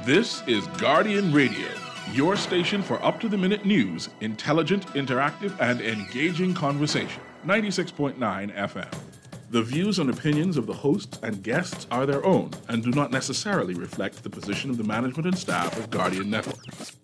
This is Guardian Radio, your station for up-to-the-minute news, intelligent, interactive, and engaging conversation. 96.9 FM. The views and opinions of the hosts and guests are their own and do not necessarily reflect the position of the management and staff of Guardian Network.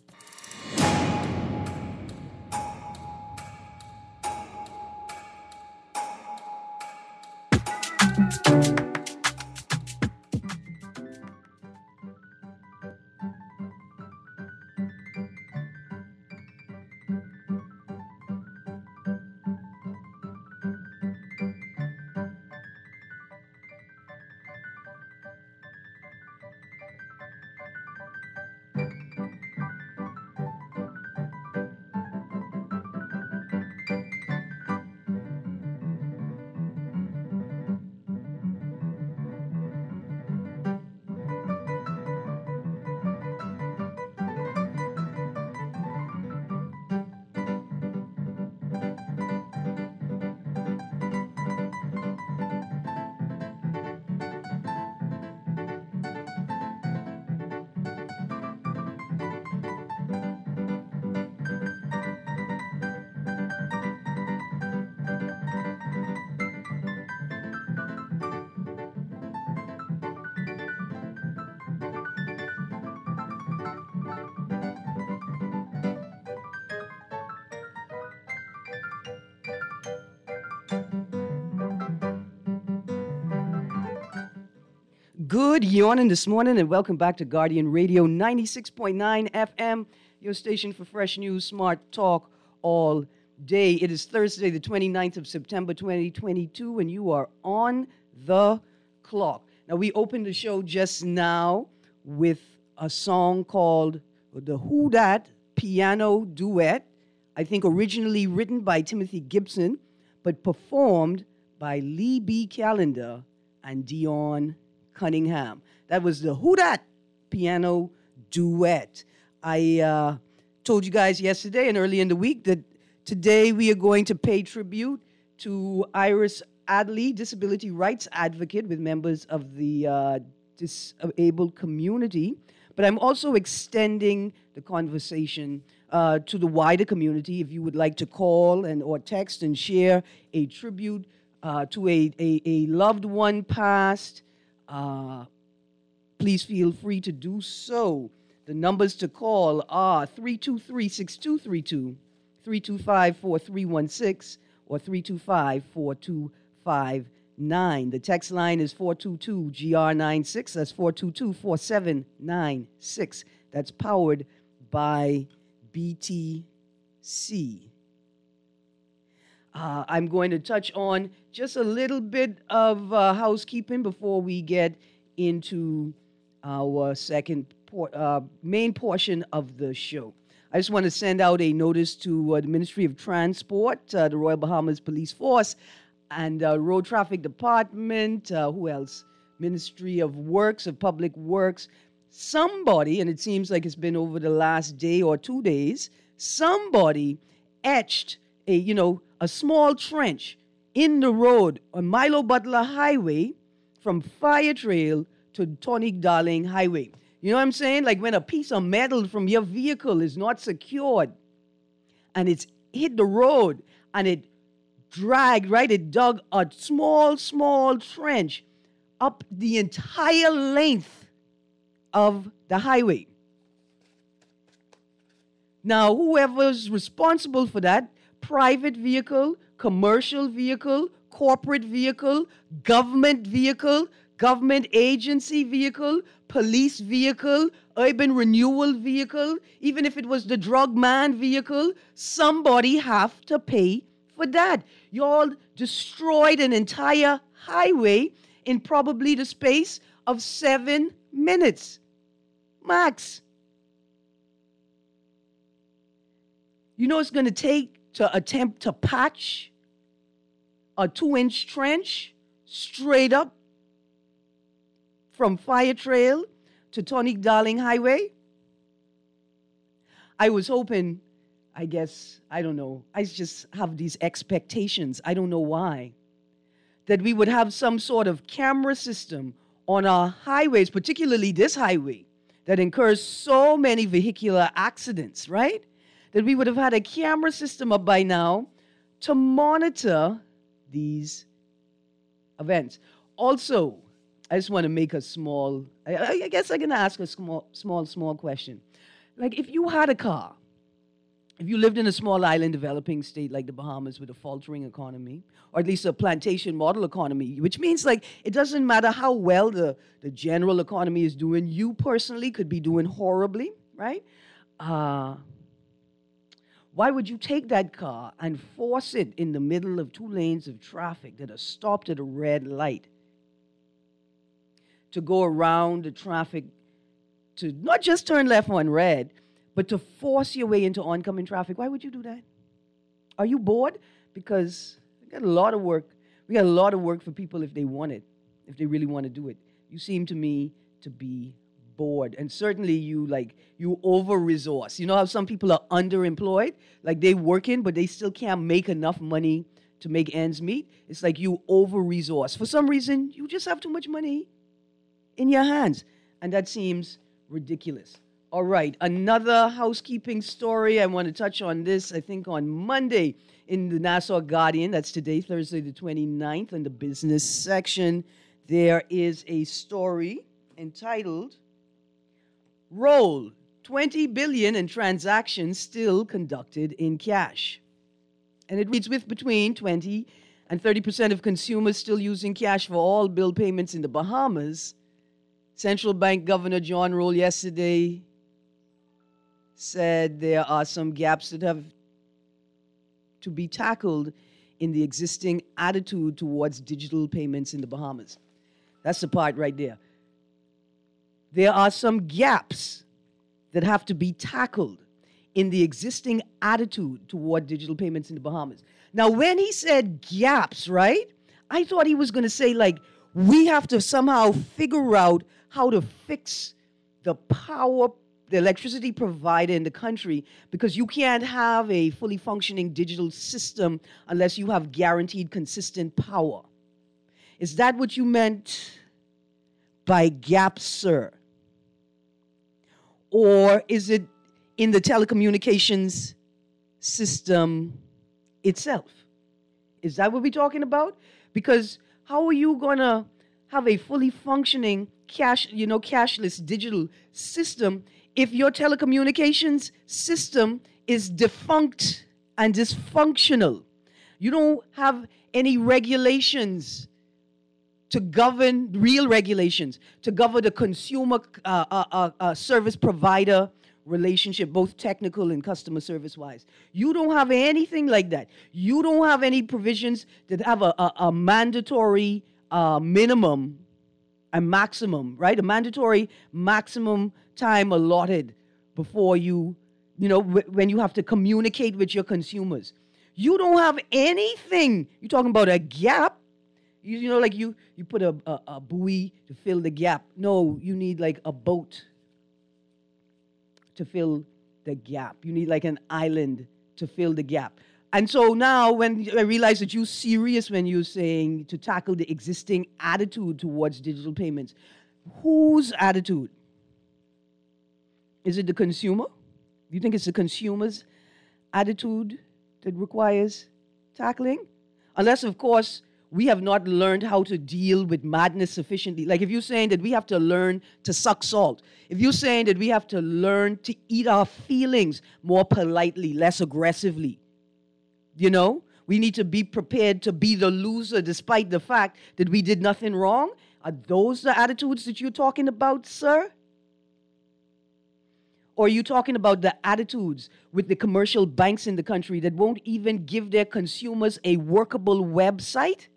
Good yawning this morning, and welcome back to Guardian Radio 96.9 FM, your station for fresh news, smart talk all day. It is Thursday, the 29th of September, 2022, and you are on the clock. Now, we opened the show just now with a song called the Who Dat Piano Duet, I think originally written by Timothy Gibson, but performed by Lee B. Callender and Dion Cunningham. That was the Who Dat Piano Duet. I told you guys yesterday and early in the week that today we are going to pay tribute to Iris Adley, disability rights advocate with members of the disabled community. But I'm also extending the conversation to the wider community. If you would like to call or text and share a tribute to a loved one passed, please feel free to do so. The numbers to call are 323-6232, 325-4316, or 325-4259. The text line is 422-GR96. That's 422-4796. That's powered by BTC. I'm going to touch on just a little bit of housekeeping before we get into our second main portion of the show. I just want to send out a notice to the Ministry of Transport, the Royal Bahamas Police Force, and Road Traffic Department. Who else? Ministry of Works, of Public Works. Somebody, and it seems like it's been over the last day or 2 days, somebody etched a small trench in the road on Milo Butler Highway from Fire Trail to Tonic Darling Highway. You know what I'm saying? Like when a piece of metal from your vehicle is not secured and it's hit the road and it dragged, right? It dug a small trench up the entire length of the highway. Now, whoever's responsible for that, private vehicle, commercial vehicle, corporate vehicle, government agency vehicle, police vehicle, urban renewal vehicle, even if it was the drug man vehicle, somebody have to pay for that. Y'all destroyed an entire highway in probably the space of 7 minutes. Max. You know it's going to take to attempt to patch a 2-inch trench straight up from Fire Trail to Tonic Darling Highway? I was hoping, I guess, I don't know, I just have these expectations, I don't know why, that we would have some sort of camera system on our highways, particularly this highway, that incurs so many vehicular accidents, right? That we would have had a camera system up by now to monitor these events. Also, I just want to make a small, I guess I'm going to ask a small question. Like, if you had a car, if you lived in a small island developing state like the Bahamas with a faltering economy, or at least a plantation model economy, which means like it doesn't matter how well the general economy is doing, you personally could be doing horribly, right? Why would you take that car and force it in the middle of 2 lanes of traffic that are stopped at a red light to go around the traffic, to not just turn left on red, but to force your way into oncoming traffic? Why would you do that? Are you bored? Because we got a lot of work. We got a lot of work for people if they want it, if they really want to do it. You seem to me to be bored. And certainly you over-resource. You know how some people are underemployed? Like they working, but they still can't make enough money to make ends meet. It's like you over-resource. For some reason, you just have too much money in your hands. And that seems ridiculous. All right, another housekeeping story. I want to touch on this, I think, on Monday in the Nassau Guardian. That's today, Thursday the 29th, in the business section. There is a story entitled, Roll, 20 billion in transactions still conducted in cash. And it reads, with between 20 and 30% of consumers still using cash for all bill payments in the Bahamas, Central Bank Governor John Roll yesterday said there are some gaps that have to be tackled in the existing attitude towards digital payments in the Bahamas. That's the part right there. There are some gaps that have to be tackled in the existing attitude toward digital payments in the Bahamas. Now, when he said gaps, right, I thought he was going to say, like, we have to somehow figure out how to fix the electricity provider in the country, because you can't have a fully functioning digital system unless you have guaranteed consistent power. Is that what you meant by gaps, sir? Or is it in the telecommunications system itself? Is that what we're talking about? Because how are you going to have a fully functioning cashless digital system if your telecommunications system is defunct and dysfunctional? You don't have any regulations to govern, real regulations, to govern the consumer service provider relationship, both technical and customer service-wise. You don't have anything like that. You don't have any provisions that have a mandatory minimum and maximum, right? A mandatory maximum time allotted before when you have to communicate with your consumers. You don't have anything. You're talking about a gap. You put a buoy to fill the gap. No, you need like a boat to fill the gap. You need like an island to fill the gap. And so now when I realize that you're serious when you're saying to tackle the existing attitude towards digital payments, whose attitude? Is it the consumer? Do you think it's the consumer's attitude that requires tackling? Unless, of course, we have not learned how to deal with madness sufficiently. Like if you're saying that we have to learn to suck salt, if you're saying that we have to learn to eat our feelings more politely, less aggressively, we need to be prepared to be the loser despite the fact that we did nothing wrong. Are those the attitudes that you're talking about, sir? Or are you talking about the attitudes with the commercial banks in the country that won't even give their consumers a workable website?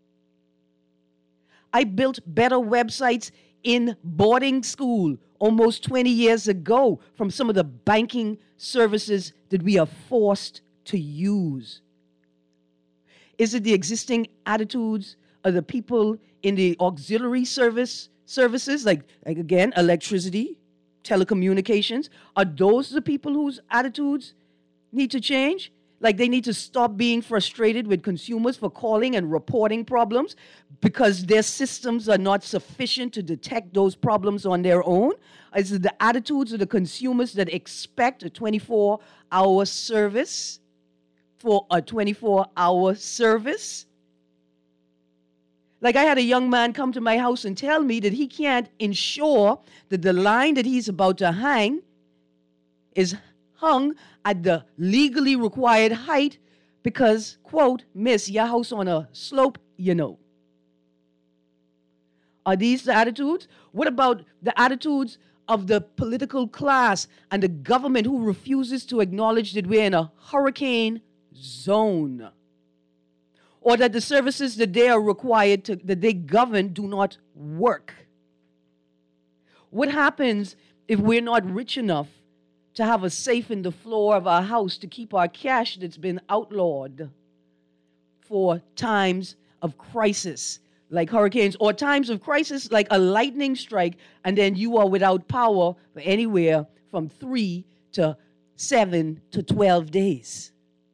I built better websites in boarding school almost 20 years ago from some of the banking services that we are forced to use. Is it the existing attitudes of the people in the auxiliary services, like again, electricity, telecommunications? Are those the people whose attitudes need to change? Like they need to stop being frustrated with consumers for calling and reporting problems because their systems are not sufficient to detect those problems on their own? Is it the attitudes of the consumers that expect a 24-hour service for a 24-hour service? Like I had a young man come to my house and tell me that he can't ensure that the line that he's about to hang is hung at the legally required height because, quote, miss, your house on a slope, you know. Are these the attitudes? What about the attitudes of the political class and the government who refuses to acknowledge that we're in a hurricane zone? Or that the services that they are required to, that they govern, do not work? What happens if we're not rich enough to have a safe in the floor of our house to keep our cash that's been outlawed for times of crisis, like hurricanes, or times of crisis like a lightning strike, and then you are without power for anywhere from 3 to 7 to 12 days?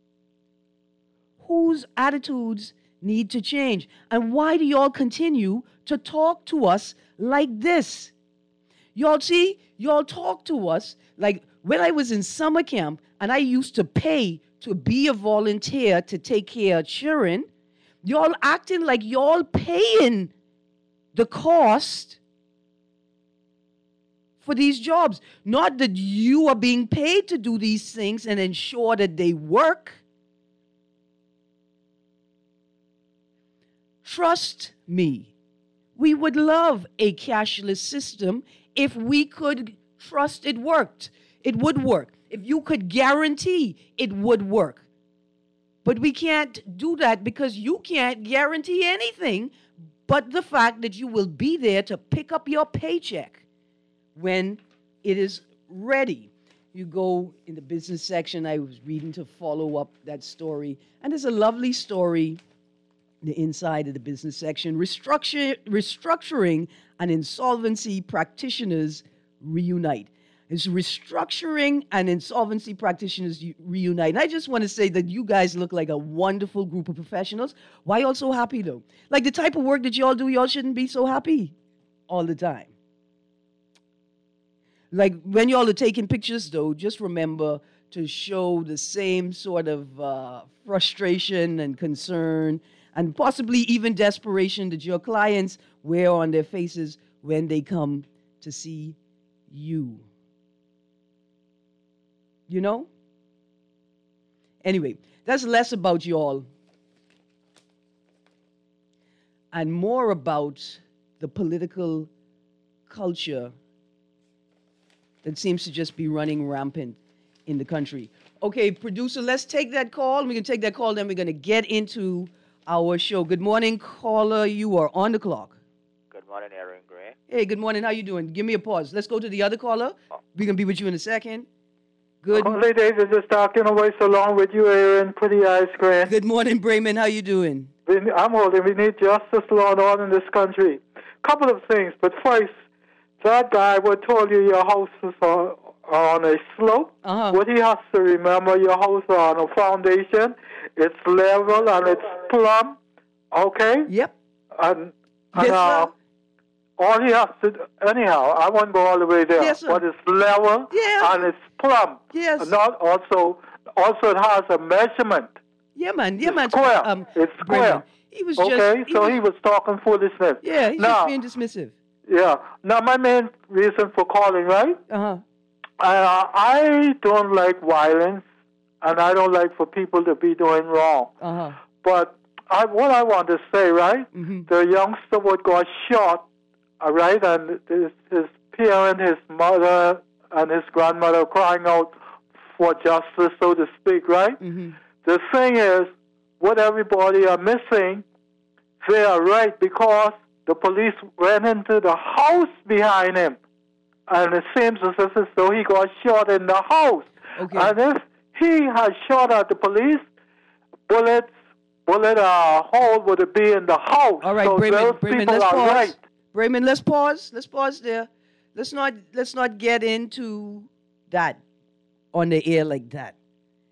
Whose attitudes need to change? And why do y'all continue to talk to us like this? Y'all see, y'all talk to us like when I was in summer camp and I used to pay to be a volunteer to take care of children, y'all acting like y'all paying the cost for these jobs. Not that you are being paid to do these things and ensure that they work. Trust me, we would love a cashless system if we could trust it worked. It would work. If you could guarantee it would work. But we can't do that because you can't guarantee anything but the fact that you will be there to pick up your paycheck when it is ready. You go in the business section. I was reading to follow up that story, and there's a lovely story the inside of the business section. Restructuring and insolvency practitioners reunite. It's restructuring and insolvency practitioners reunite. And I just want to say that you guys look like a wonderful group of professionals. Why y'all so happy, though? Like the type of work that y'all do, y'all shouldn't be so happy all the time. Like when y'all are taking pictures, though, just remember to show the same sort of frustration and concern and possibly even desperation that your clients wear on their faces when they come to see you. You know? Anyway, that's less about y'all and more about the political culture that seems to just be running rampant in the country. Okay, producer, let's take that call. We can take that call, then we're going to get into our show. Good morning, caller. You are on the clock. Good morning, Aaron Gray. Hey, good morning. How you doing? Give me a pause. Let's go to the other caller. We're going to be with you in a second. Good. Only Davis is talking away so long with you, Aaron. Pretty ice cream. Good morning, Brayman. How you doing? I'm holding. We need justice, law and order in this country. Couple of things, but first, that guy would told you your house is on a slope. What he has to remember, your house is on a foundation. It's level and it's plumb. Okay? Yep. And Yes, sir. all he has to do, anyhow, I won't go all the way there. Yes, sir. But it's level and it's plumb. Yes. And not also it has a measurement. Yeah, man. Yeah, It's man. square. It's square. Brayman. He was Okay, just... so he was talking foolishness. Yeah, he's now, just being dismissive. Yeah. Now, my main reason for calling, right? Uh-huh. I don't like violence, and I don't like for people to be doing wrong. Uh-huh. But what I want to say, right? Mm-hmm. The youngster what got shot, all right, and his parent, his mother, and his grandmother crying out for justice, so to speak, right? Mm-hmm. The thing is, what everybody are missing, they are right, because the police went into the house behind him. And it seems as though he got shot in the house. Okay. And if he had shot at the police, bullet hole would it be in the house. All right, so Brayman, let's are pause. right. Brayman, let's pause. Let's pause there. Let's not get into that on the air like that.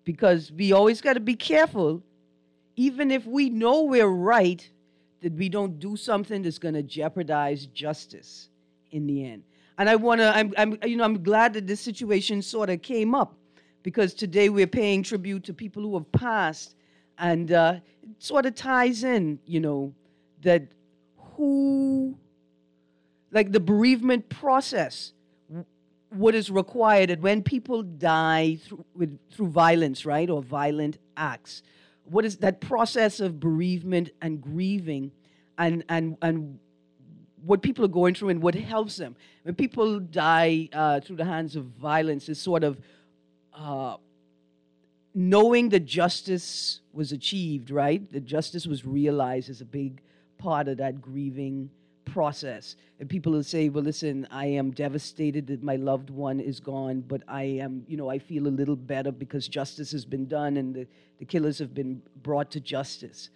because we always got to be careful, even if we know we're right, that we don't do something that's going to jeopardize justice in the end. And I'm glad that this situation sort of came up, because today we're paying tribute to people who have passed, and it sort of ties in, that like the bereavement process, what is required, that when people die through violence, right, or violent acts, what is that process of bereavement and grieving, and what people are going through and what helps them. When people die through the hands of violence, is sort of knowing that justice was achieved, right? That justice was realized is a big part of that grieving process. And people will say, well, listen, I am devastated that my loved one is gone, but I am, I feel a little better because justice has been done and the killers have been brought to justice.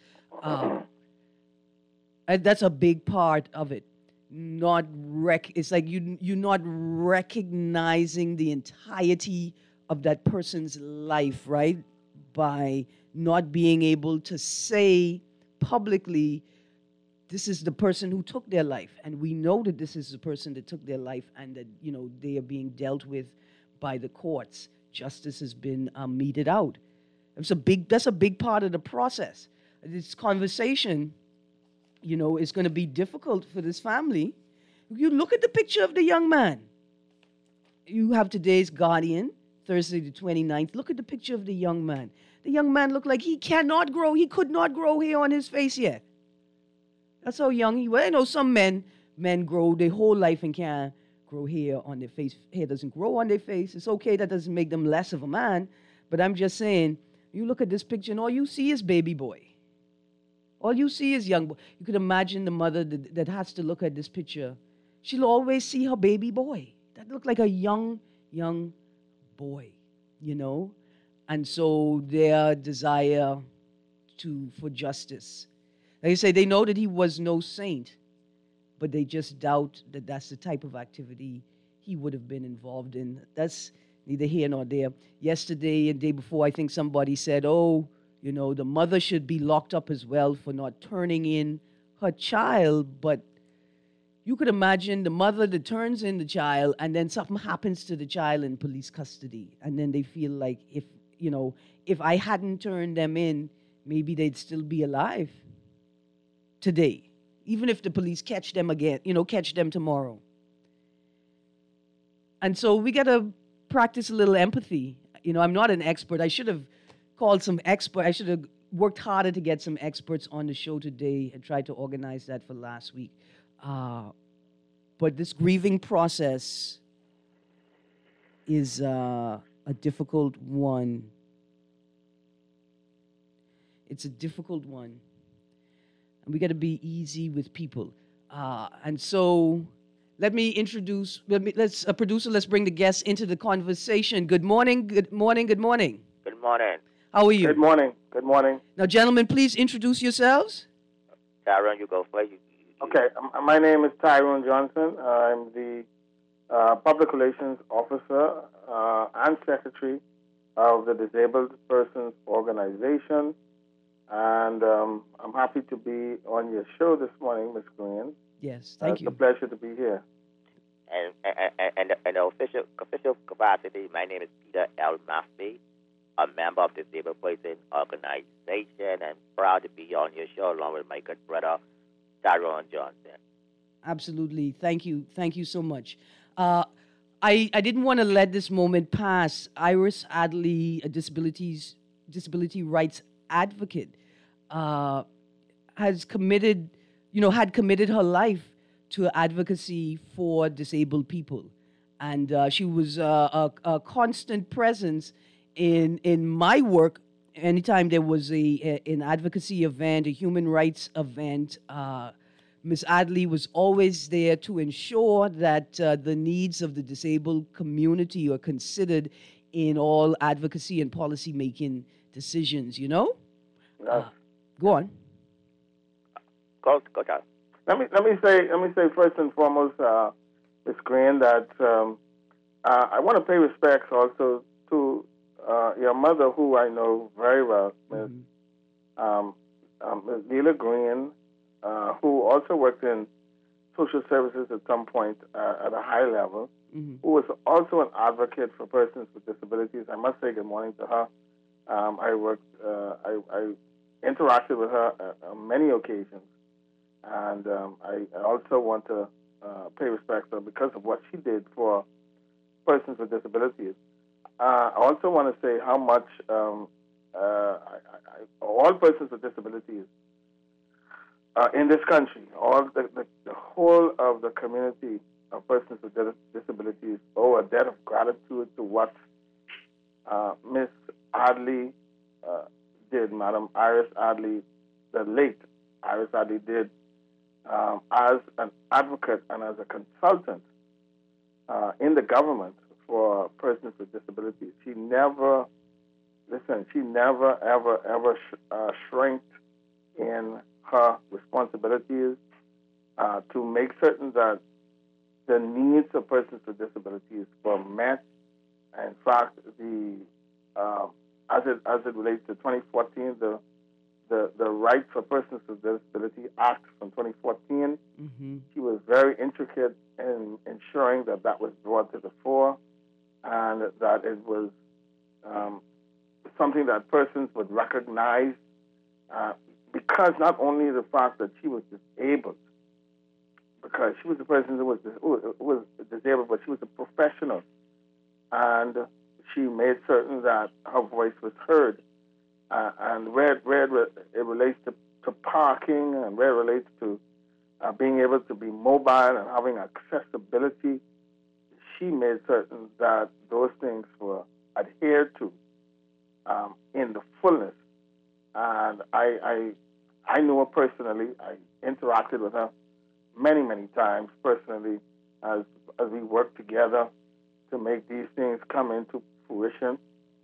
And that's a big part of it. It's like you're not recognizing the entirety of that person's life, right? By not being able to say publicly, this is the person who took their life, and we know that this is the person that took their life, and that they are being dealt with by the courts. Justice has been meted out. That's a big part of the process. This conversation, is going to be difficult for this family. You look at the picture of the young man. You have today's Guardian, Thursday the 29th. Look at the picture of the young man. The young man looked like he could not grow hair on his face yet. That's how young he was. I know some men grow their whole life and can't grow hair on their face. Hair doesn't grow on their face. It's okay. That doesn't make them less of a man. But I'm just saying, you look at this picture and all you see is baby boy. All you see is young boy. You could imagine the mother that has to look at this picture. She'll always see her baby boy. That looked like a young boy, And so their desire for justice. Like I say, they know that he was no saint, but they just doubt that that's the type of activity he would have been involved in. That's neither here nor there. Yesterday and the day before, I think somebody said, the mother should be locked up as well for not turning in her child. But you could imagine the mother that turns in the child and then something happens to the child in police custody. And then they feel like if I hadn't turned them in, maybe they'd still be alive today, even if the police catch them again, catch them tomorrow. And so we got to practice a little empathy. I'm not an expert. I should have called some expert. I should have worked harder to get some experts on the show today and tried to organize that for last week. But this grieving process is a difficult one. It's a difficult one. And we got to be easy with people. And so let me introduce, producer, let's bring the guests into the conversation. Good morning, good morning, good morning. Good morning. How are you? Good morning, good morning. Now, gentlemen, please introduce yourselves. Tyrone, you go first. Okay, my name is Tyrone Johnson. I'm the Public Relations Officer and Secretary of the Disabled Persons Organization. And I'm happy to be on your show this morning, Ms. Green. Yes, thank you. It's a pleasure to be here. And in the official capacity, my name is Peter L. Maffey, a member of the Disabled Persons Organization, and proud to be on your show along with my good brother, Tyrone Johnson. Absolutely. Thank you. Thank you so much. I didn't want to let this moment pass. Iris Adley, a disability rights advocate, had committed her life to advocacy for disabled people. And she was a constant presence in my work. Anytime there was an advocacy event, a human rights event, Ms. Adley was always there to ensure that the needs of the disabled community are considered in all advocacy and policy-making decisions, Yes. Go on. Go, Charles. Let me say first and foremost, Ms. Green, that I want to pay respects also to your mother, who I know very well, Ms. Ms. Leila Green, who also worked in social services at some point at a high level, who was also an advocate for persons with disabilities. I must say good morning to her. I interacted with her on many occasions, and I also want to pay respect to her because of what she did for persons with disabilities. I also want to say how much all persons with disabilities in this country, all the whole of the community of persons with disabilities owe a debt of gratitude to what Miss Adley did, Madam Iris Adley, the late Iris Adley did as an advocate and as a consultant in the government for persons with disabilities. She never, ever shrank in her responsibilities to make certain that the needs of persons with disabilities were met. In fact, as it relates to 2014, the Rights for Persons with Disability Act from 2014, she was very intricate in ensuring that that was brought to the fore and that it was something that persons would recognize because not only the fact that she was disabled, because she was a person who was disabled, but she was a professional, and she made certain that her voice was heard. And where it relates to parking, and where it relates to being able to be mobile and having accessibility, she made certain that those things were adhered to in the fullness. And I knew her personally. I interacted with her many, many times personally as we worked together to make these things come into fruition.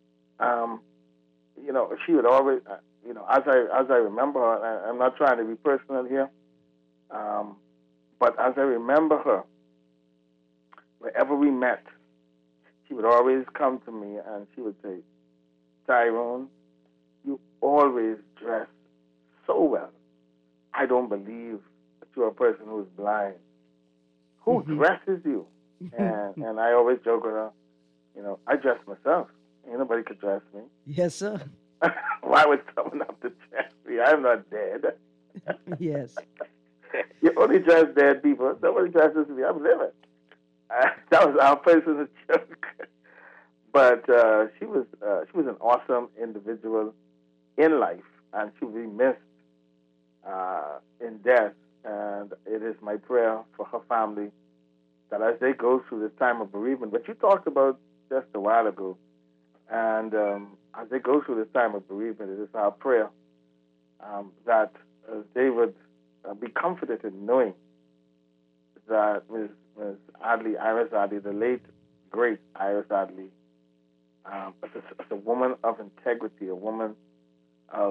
She would always, as I remember her, I'm not trying to be personal here, but as I remember her, wherever we met, she would always come to me and she would say, "Tyrone, you always dress so well. I don't believe that you're a person who's blind. Who dresses you?" And I always joke with her, I dress myself. Ain't nobody could dress me. Yes, sir. Why would someone have to dress me? I'm not dead. Yes. You only dress dead people. Nobody dresses me. I'm living. That was our personal joke. But she was an awesome individual in life, and she will be missed in death. And it is my prayer for her family that as they go through this time of bereavement, which you talked about just a while ago, and as they go through this time of bereavement, it is our prayer that they would be comforted in knowing that Ms. Adley, Iris Adley, the late, great Iris Adley, as a woman of integrity, a woman of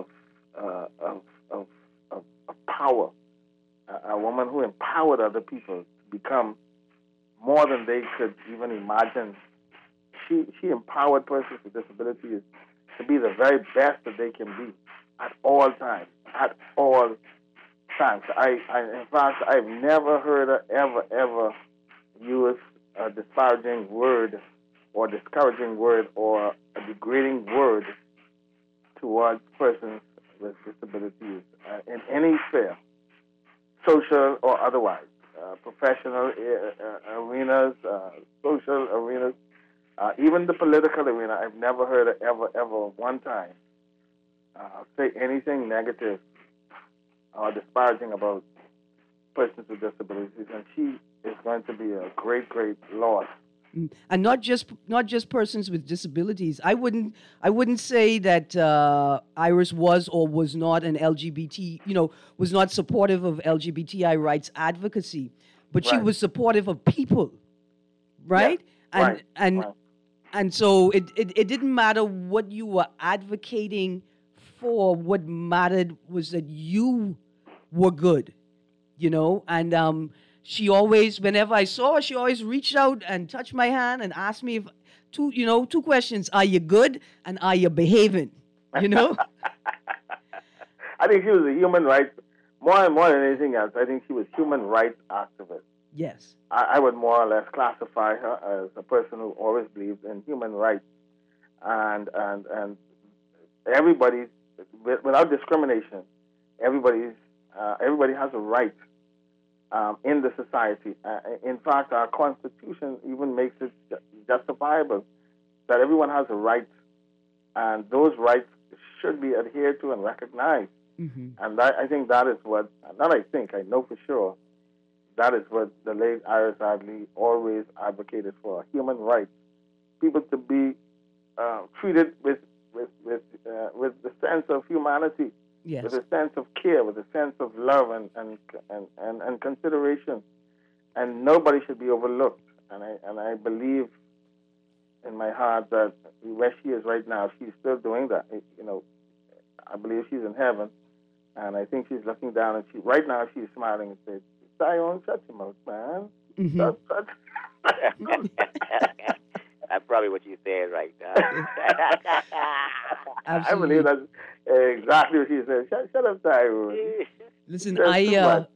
power, a woman who empowered other people to become more than they could even imagine. She empowered persons with disabilities to be the very best that they can be at all times. At all times. In fact, I've never heard her ever use a disparaging word or discouraging word or a degrading word towards persons with disabilities in any sphere, social or otherwise, professional arenas, social arenas, even the political arena. I've never heard her ever one time say anything negative or disparaging about persons with disabilities, and she is going to be a great loss. And not just persons with disabilities. I wouldn't say that Iris was or was not an LGBT, was not supportive of LGBTI rights advocacy, but she was supportive of people, right? Yeah. And so it didn't matter what you were advocating for. What mattered was that you were good, and she always, whenever I saw her, she always reached out and touched my hand and asked me if two questions: Are you good and are you behaving? You know. I think she was a human rights more than anything else. I think she was human rights activist. Yes. I would more or less classify her as a person who always believed in human rights and everybody, without discrimination, everybody has a right in the society. In fact, our Constitution even makes it justifiable that everyone has a right, and those rights should be adhered to and recognized. Mm-hmm. And I think that is what, I know for sure, that is what the late Iris Adley always advocated for: human rights, people to be treated with the sense of humanity, yes, with a sense of care, with a sense of love and consideration, and nobody should be overlooked. And I believe in my heart that where she is right now, she's still doing that. I believe she's in heaven, and I think she's looking down, and right now she's smiling and says, "Tyrone, shut your mouth, man." Mm-hmm. That's probably what you said right now. I believe that's exactly what she said. Shut up, Tyrone. Listen, I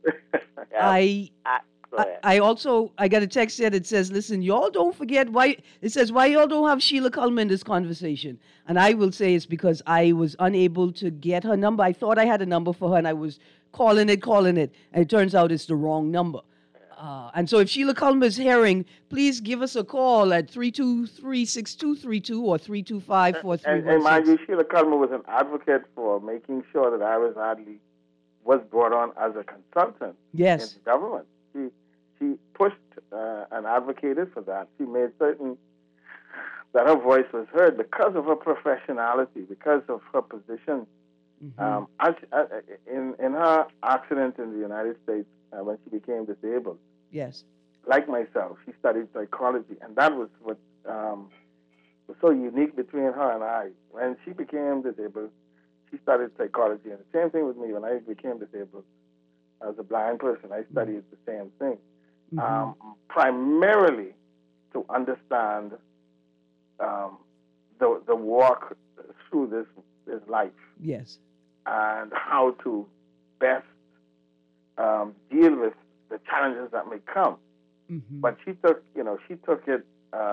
got a text here that says, listen, y'all don't forget why y'all don't have Sheila Cullman in this conversation. And I will say it's because I was unable to get her number. I thought I had a number for her, and I was calling it, and it turns out it's the wrong number. And so if Sheila Cullman is hearing, please give us a call at 323-6232 or 325-4316. And mind you, Sheila Cullman was an advocate for making sure that Iris Adley was brought on as a consultant in the government. She pushed and advocated for that. She made certain that her voice was heard because of her professionality, because of her position. Mm-hmm. In her accident in the United States, when she became disabled, yes, like myself, she studied psychology, and that was what was so unique between her and I. When she became disabled, she studied psychology, and the same thing with me. When I became disabled as a blind person, I studied the same thing. Mm-hmm. Primarily to understand the walk through this life. Yes. And how to best deal with the challenges that may come. Mm-hmm. But she took it.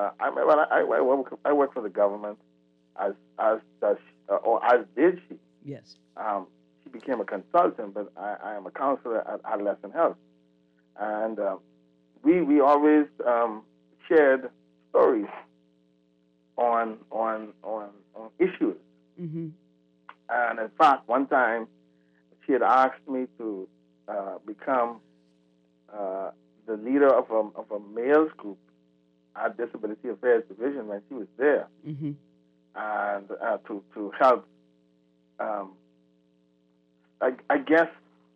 I work for the government, as did she. Yes. She became a consultant, but I am a counselor at Adolescent Health, and we always shared stories on issues. Mm-hmm. And in fact, one time she had asked me to become the leader of a males group at Disability Affairs Division when she was there, mm-hmm. and to help. I guess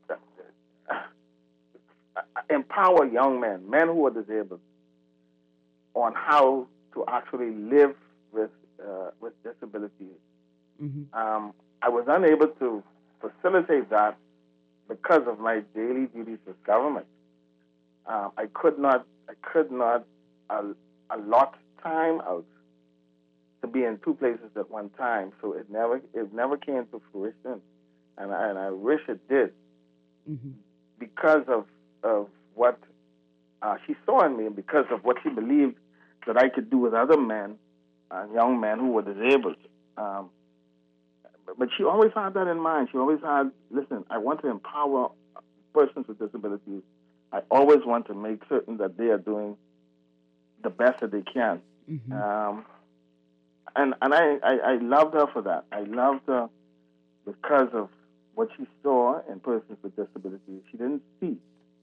empower young men who are disabled, on how to actually live with disabilities. Mm-hmm. I was unable to facilitate that because of my daily duties with government. I could not allot time out to be in two places at one time, so it never came to fruition, and I wish it did, mm-hmm. because of what she saw in me, and because of what she believed that I could do with other men, young men who were disabled. But she always had that in mind. She always had, listen, I want to empower persons with disabilities. I always want to make certain that they are doing the best that they can. Mm-hmm. And I loved her for that. I loved her because of what she saw in persons with disabilities. She didn't see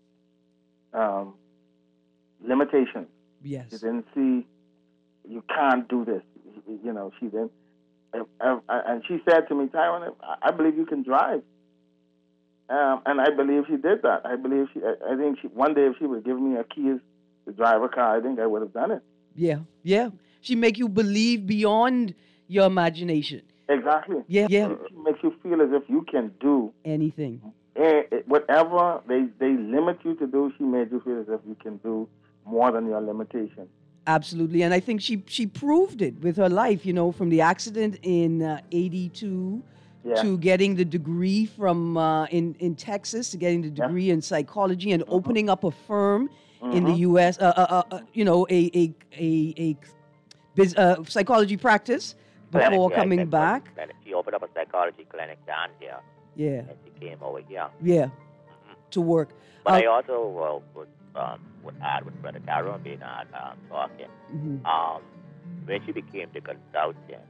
limitations. Yes. She didn't see, you can't do this. She didn't. And she said to me, Tyrone, I believe you can drive. And I believe she did that. I think one day if she would give me a keys to drive a car, I think I would have done it. Yeah. She make you believe beyond your imagination. Exactly. Yeah. She makes you feel as if you can do anything. whatever they limit you to do, she made you feel as if you can do more than your limitation. Absolutely, and I think she proved it with her life. From the accident in '82 to getting the degree from in Texas, to getting the degree in psychology and opening up a firm in the U.S. A psychology practice before coming back. She opened up a psychology clinic down here. Yeah. And she came over here. Yeah. To work. But I also would add with Brother Carol being talking. When she became the consultant,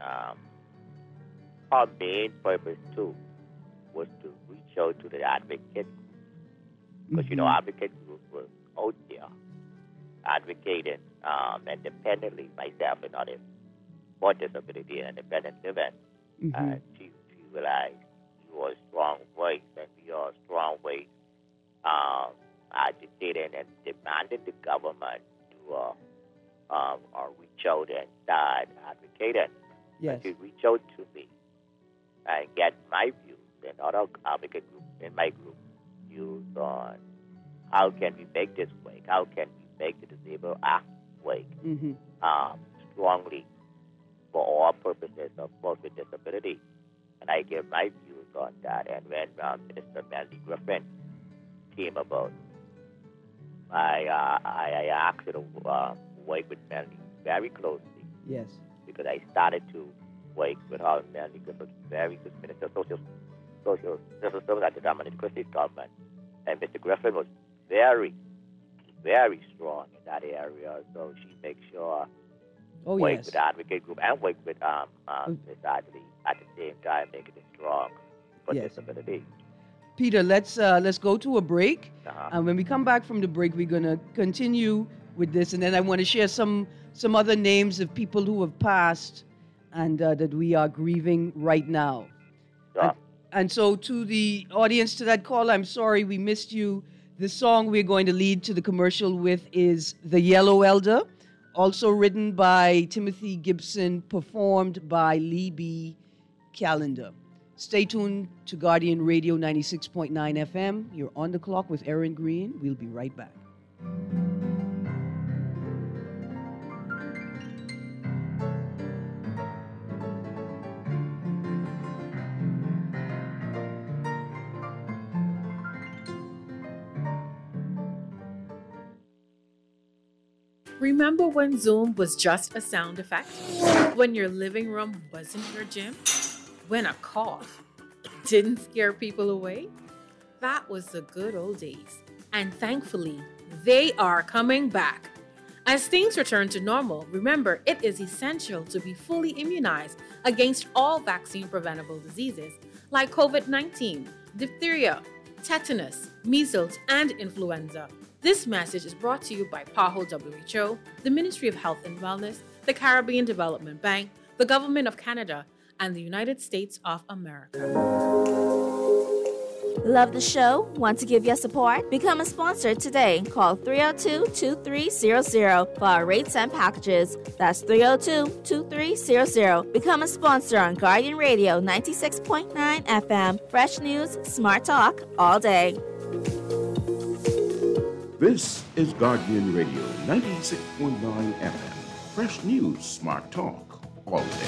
her main purpose too was to reach out to the advocate group. Because advocate group was out there advocating independently, myself and others, for disability and independent living. And she realized you are a strong voice, and we are a strong voice agitating and demanding the government to reach out and start advocating. Yes. To reach out to me and get my views and other advocate groups in my group views on how can we make this work, how can we make the Disabled Act work strongly for all purposes of folks with disability. And I give my views on that. And when Minister Melanie Griffin came about, I asked her to work with Melanie very closely. Yes. Because I started to work with her. Melanie Griffin, very good Minister of Social Service at the Dominican Christie government. And Mr. Griffin was very, very strong in that area. So she makes sure work with the advocate group and work with Ms. Adley at the same time, making it strong for disability. Peter, let's go to a break. And when we come back from the break, we're going to continue with this. And then I want to share some other names of people who have passed and that we are grieving right now. And so to the audience, to that call, I'm sorry we missed you. The song we're going to lead to the commercial with is The Yellow Elder, also written by Timothy Gibson, performed by Lee B. Callender. Stay tuned to Guardian Radio 96.9 FM. You're on the clock with Aaron Green. We'll be right back. Remember when Zoom was just a sound effect? When your living room wasn't your gym? When a cough didn't scare people away? That was the good old days. And thankfully, they are coming back. As things return to normal, remember it is essential to be fully immunized against all vaccine-preventable diseases like COVID-19, diphtheria, tetanus, measles, and influenza. This message is brought to you by PAHO WHO, the Ministry of Health and Wellness, the Caribbean Development Bank, the Government of Canada, and the United States of America. Love the show? Want to give your support? Become a sponsor today. Call 302-2300 for our rates and packages. That's 302-2300. Become a sponsor on Guardian Radio 96.9 FM. Fresh news, smart talk, all day. This is Guardian Radio 96.9 FM. Fresh news, smart talk, all day.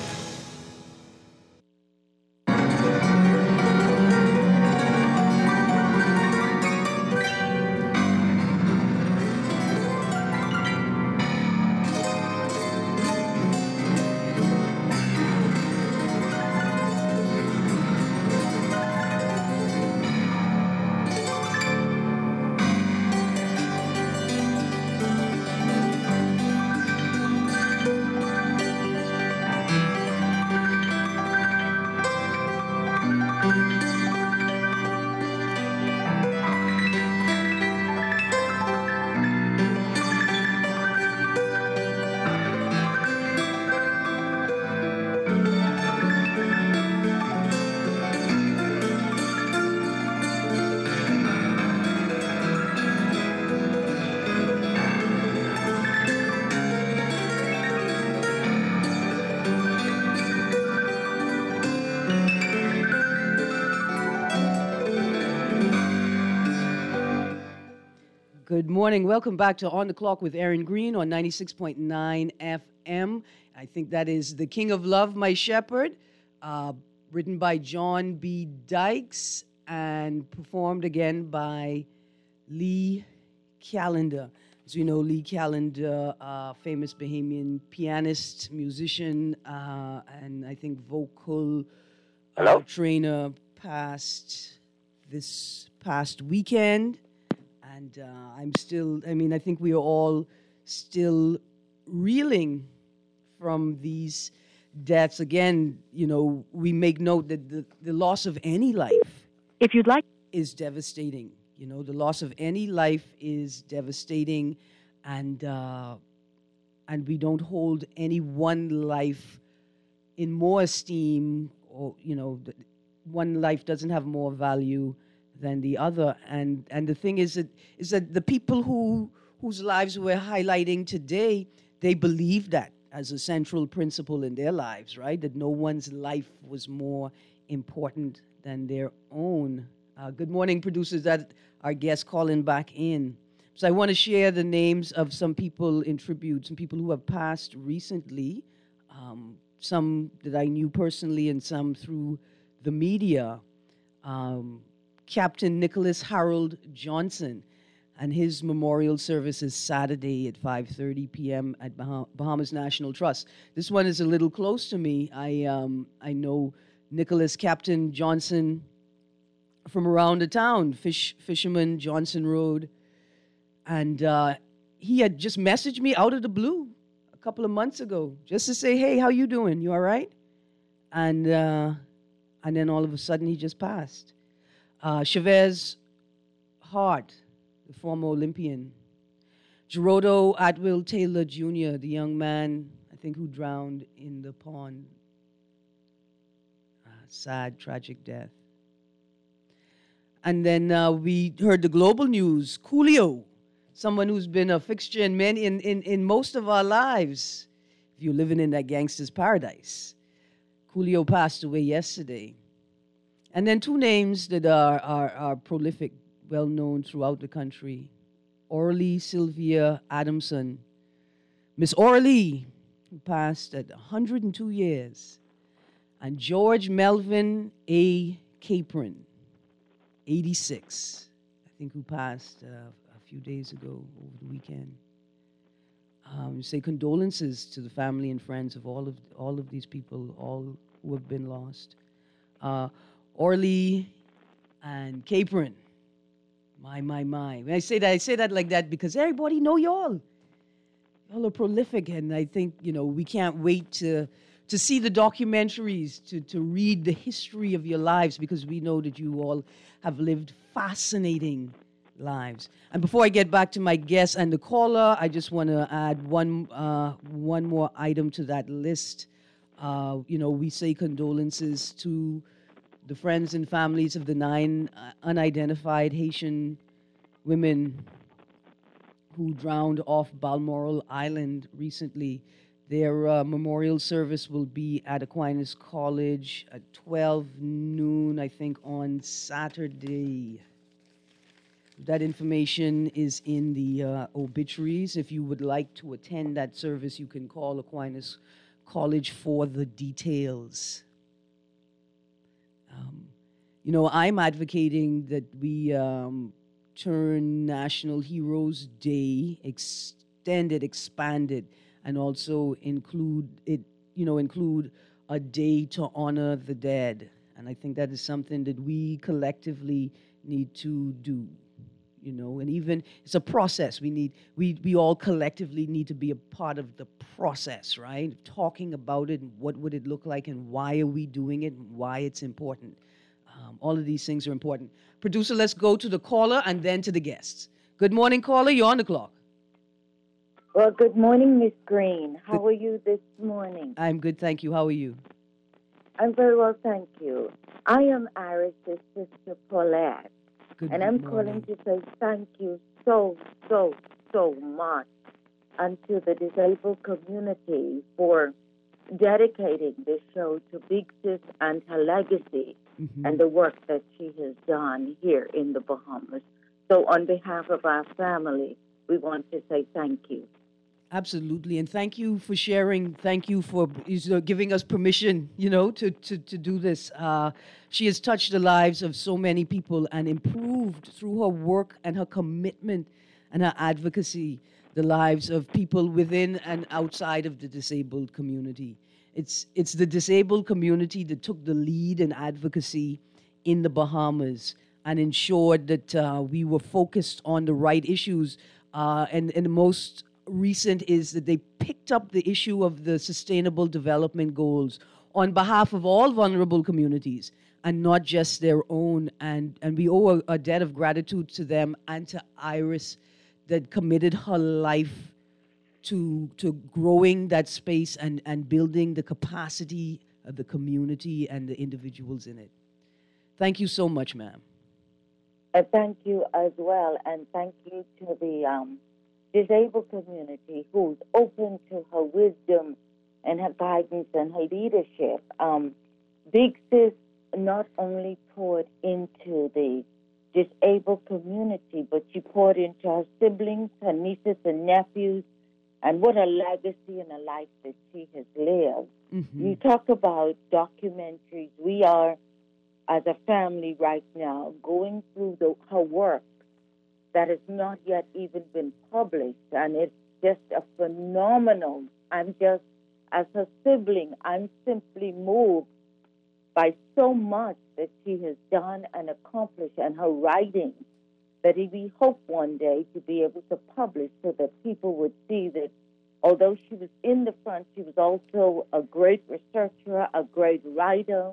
Good morning. Welcome back to On the Clock with Aaron Green on 96.9 FM. I think that is The King of Love, My Shepherd, written by John B. Dykes and performed again by Lee Callender. As we know, Lee Callender, famous Bahamian pianist, musician, and I think vocal trainer, passed this past weekend. And I think we are all still reeling from these deaths. Again, we make note that the loss of any life, if you'd like, is devastating. The loss of any life is devastating, and we don't hold any one life in more esteem, or one life doesn't have more value than the other. And the thing is that the people whose lives we're highlighting today, they believe that as a central principle in their lives, right? That no one's life was more important than their own. Good morning, producers. That our guests calling back in. So I want to share the names of some people in tribute, some people who have passed recently, some that I knew personally and some through the media. Captain Nicholas Harold Johnson, and his memorial service is Saturday at 5:30 p.m. at Bahamas National Trust. This one is a little close to me. I know Nicholas Captain Johnson from around the town, Fisherman Johnson Road, and he had just messaged me out of the blue a couple of months ago just to say, "Hey, how you doing? You all right?" And then all of a sudden he just passed. Chavez Hart, the former Olympian. Gerodo Atwill Taylor Jr., the young man, I think, who drowned in the pond. Sad, tragic death. And then we heard the global news. Coolio, someone who's been a fixture in most of our lives, if you're living in that gangster's paradise. Coolio passed away yesterday. And then two names that are prolific, well-known throughout the country. Orly Sylvia Adamson. Miss Orly, who passed at 102 years. And George Melvin A. Capron, 86, I think, who passed a few days ago over the weekend. Say condolences to the family and friends of all of these people, all who have been lost. Orly and Capron. My. When I say that like that because everybody know y'all. Y'all are prolific, and I think, we can't wait to see the documentaries, to read the history of your lives, because we know that you all have lived fascinating lives. And before I get back to my guest and the caller, I just want to add one more item to that list. We say condolences to the friends and families of the 9 unidentified Haitian women who drowned off Balmoral Island recently. Their memorial service will be at Aquinas College at 12 noon, I think, on Saturday. That information is in the obituaries. If you would like to attend that service, you can call Aquinas College for the details. I'm advocating that we turn National Heroes Day, expanded, and also include a day to honor the dead. And I think that is something that we collectively need to do. And even it's a process. We all collectively need to be a part of the process, right? Talking about it, and what would it look like, and why are we doing it, and why it's important. All of these things are important. Producer, let's go to the caller and then to the guests. Good morning, caller. You're on the clock. Well, good morning, Miss Green. How are you this morning? I'm good, thank you. How are you? I'm very well, thank you. I am Iris' sister Paulette. And I'm calling to say thank you so much and to the disabled community for dedicating this show to Big Sis and her legacy and the work that she has done here in the Bahamas. So on behalf of our family, we want to say thank you. Absolutely, and thank you for sharing. Thank you for giving us permission, to do this. She has touched the lives of so many people and improved through her work and her commitment and her advocacy the lives of people within and outside of the disabled community. It's the disabled community that took the lead in advocacy in the Bahamas and ensured that we were focused on the right issues. And the most recent is that they picked up the issue of the Sustainable Development Goals on behalf of all vulnerable communities and not just their own. And we owe a debt of gratitude to them and to Iris that committed her life to growing that space and building the capacity of the community and the individuals in it. Thank you so much, ma'am. Thank you as well, and thank you to the disabled community who's open to her wisdom and her guidance and her leadership. Big Sis not only poured into the disabled community, but she poured into her siblings, her nieces and nephews, and what a legacy and a life that she has lived. Mm-hmm. You talk about documentaries. We are, as a family right now, going through her work that has not yet even been published, and it's just a phenomenal. As a sibling, I'm simply moved by so much that she has done and accomplished, and her writing, that we hope one day to be able to publish so that people would see that although she was in the front, she was also a great researcher, a great writer,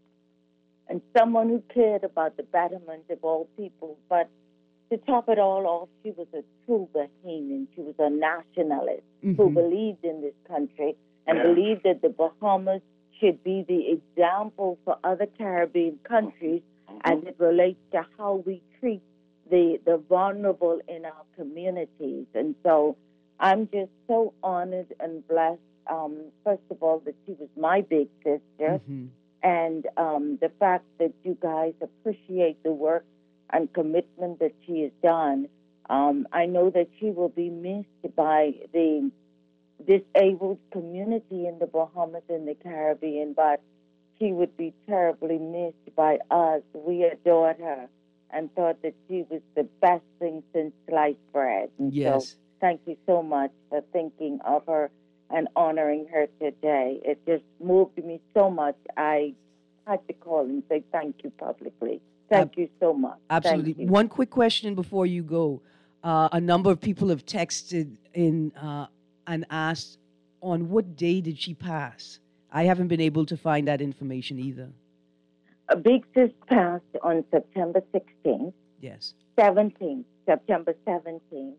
and someone who cared about the betterment of all people. But to top it all off, she was a true Bahamian. She was a nationalist who believed in this country and believed that the Bahamas should be the example for other Caribbean countries as it relates to how we treat the vulnerable in our communities. And so I'm just so honored and blessed, first of all, that she was my big sister, and the fact that you guys appreciate the work and commitment that she has done. I know that she will be missed by the disabled community in the Bahamas and the Caribbean, but she would be terribly missed by us. We adored her and thought that she was the best thing since sliced bread. And yes. So thank you so much for thinking of her and honoring her today. It just moved me so much. I had to call and say thank you publicly. Thank you so much. Absolutely. One quick question before you go. A number of people have texted in and asked, on what day did she pass? I haven't been able to find that information either. Big Sis passed on September 16th. Yes. September 17th.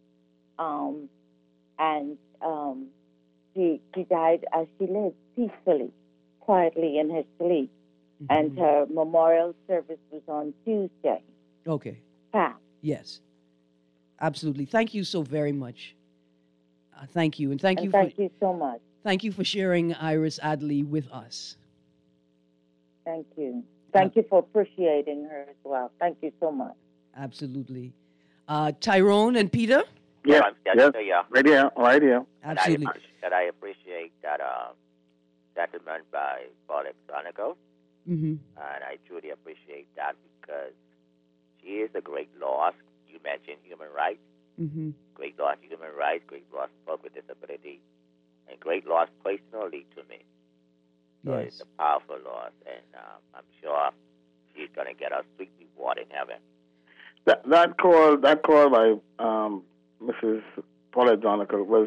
She died as she lived, peacefully, quietly in her sleep. And her memorial service was on Tuesday. Okay. Past. Yes. Absolutely. Thank you so very much. Thank you. And thank you so much. Thank you for sharing Iris Adley with us. Thank you. Thank you for appreciating her as well. Thank you so much. Absolutely. Tyrone and Peter? Yes. Right here. Absolutely. That I appreciate that settlement by Paul Exonico. And I truly appreciate that because she is a great loss. You mentioned human rights. Great loss to human rights, great loss to people with disability, and great loss personally to me. So it's a powerful loss, and I'm sure she's going to get a sweet reward in heaven. That call by Mrs. Paulette Donegal was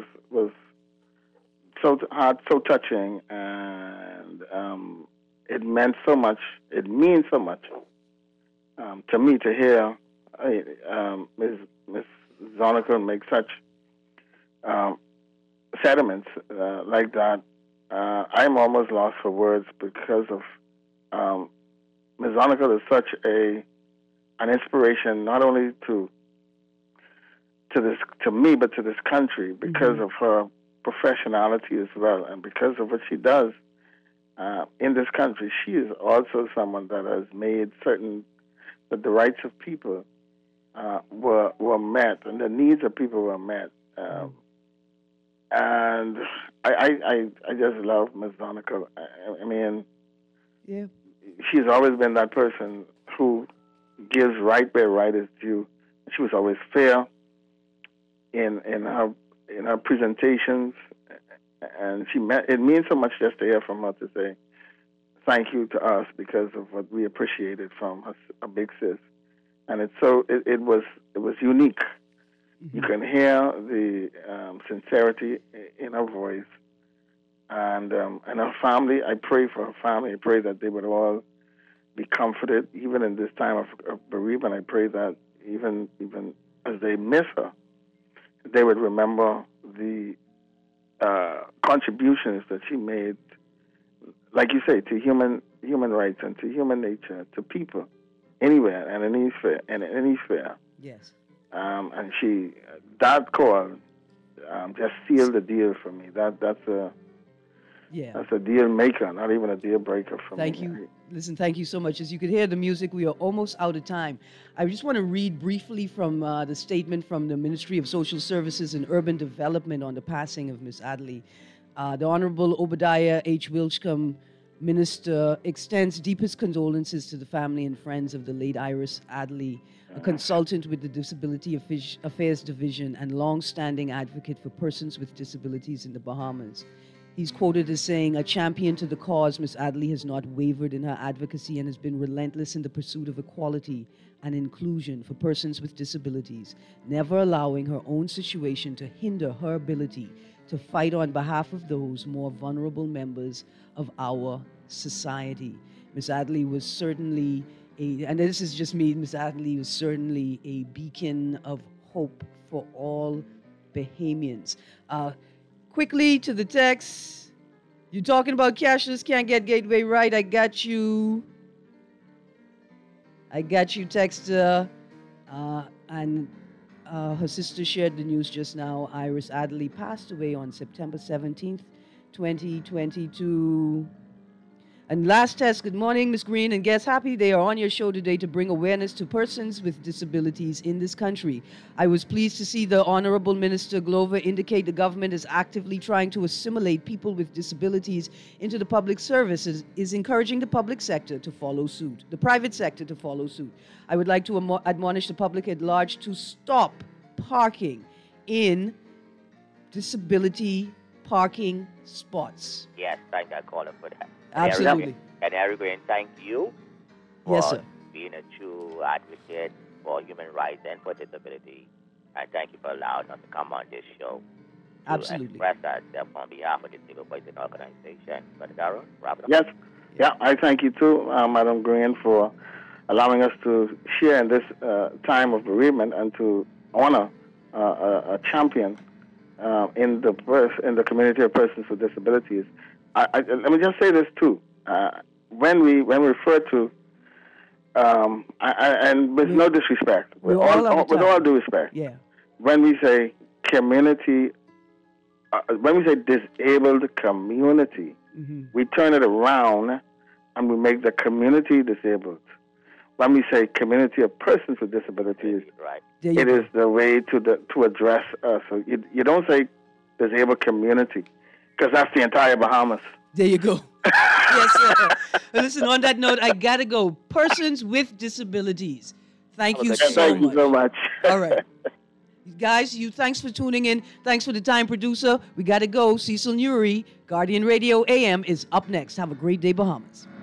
so hard, so touching, and it meant so much. It means so much to me to hear Miss Donegal make such sentiments like that. I'm almost lost for words because of Ms. Donegal is such an inspiration, not only to me, but to this country because of her professionality as well, and because of what she does in this country. She is also someone that has made certain that the rights of people were met, and the needs of people were met. And I just love Ms. Donica. I mean, she's always been that person who gives right where right is due. She was always fair in her presentations, and it means so much just to hear from her to say thank you to us because of what we appreciated from a big sis. And it was unique. You can hear the sincerity in her voice, and her family. I pray for her family. I pray that they would all be comforted, even in this time of bereavement. I pray that even as they miss her, they would remember the contributions that she made, like you say, to human rights and to human nature, to people, anywhere and in any sphere. Yes. And that call just sealed the deal for me. That's a deal maker, not even a deal breaker for me. Thank you. Listen, thank you so much. As you could hear the music, we are almost out of time. I just want to read briefly from the statement from the Ministry of Social Services and Urban Development on the passing of Ms. Adderley. The Honorable Obadiah H. Wilchcombe, Minister, extends deepest condolences to the family and friends of the late Iris Adderley, a consultant with the Disability Affairs Division and long-standing advocate for persons with disabilities in the Bahamas. He's quoted as saying, "A champion to the cause, Ms. Adderley has not wavered in her advocacy and has been relentless in the pursuit of equality and inclusion for persons with disabilities, never allowing her own situation to hinder her ability to fight on behalf of those more vulnerable members of our society." Ms. Adderley was certainly and this is just me, Ms. Adderley was certainly a beacon of hope for all Bahamians. Quickly to the text. You're talking about cashless, can't get gateway right. I got you, texter. And her sister shared the news just now. Iris Adderley passed away on September 17th, 2022. And last test, good morning, Ms. Green and guests. Happy they are on your show today to bring awareness to persons with disabilities in this country. I was pleased to see the Honorable Minister Glover indicate the government is actively trying to assimilate people with disabilities into the public services, is encouraging the public sector to follow suit, the private sector to follow suit. I would like to admonish the public at large to stop parking in disability parking spots. Yes, thank you, caller, for that. Absolutely. And Eric Green, thank you for being a true advocate for human rights and for disability. And thank you for allowing us to come on this show. Absolutely. To express ourselves on behalf of the Disabled Person Organization. Brother Darrell, wrap it up. Yes. Yeah, I thank you too, Madam Green, for allowing us to share in this time of bereavement and to honor a champion in the community of persons with disabilities. Let me just say this too. When we refer to, and with no disrespect, with all due respect, when we say community, when we say disabled community, we turn it around and we make the community disabled. When we say community of persons with disabilities, it is the way to address us. So you don't say disabled community, because that's the entire Bahamas. There you go. Yes, sir. Listen, on that note, I got to go. Persons with disabilities. Thank you so much. Thank you so much. All right. Guys, thanks for tuning in. Thanks for the time, producer. We got to go. Cecil Newry, Guardian Radio AM is up next. Have a great day, Bahamas.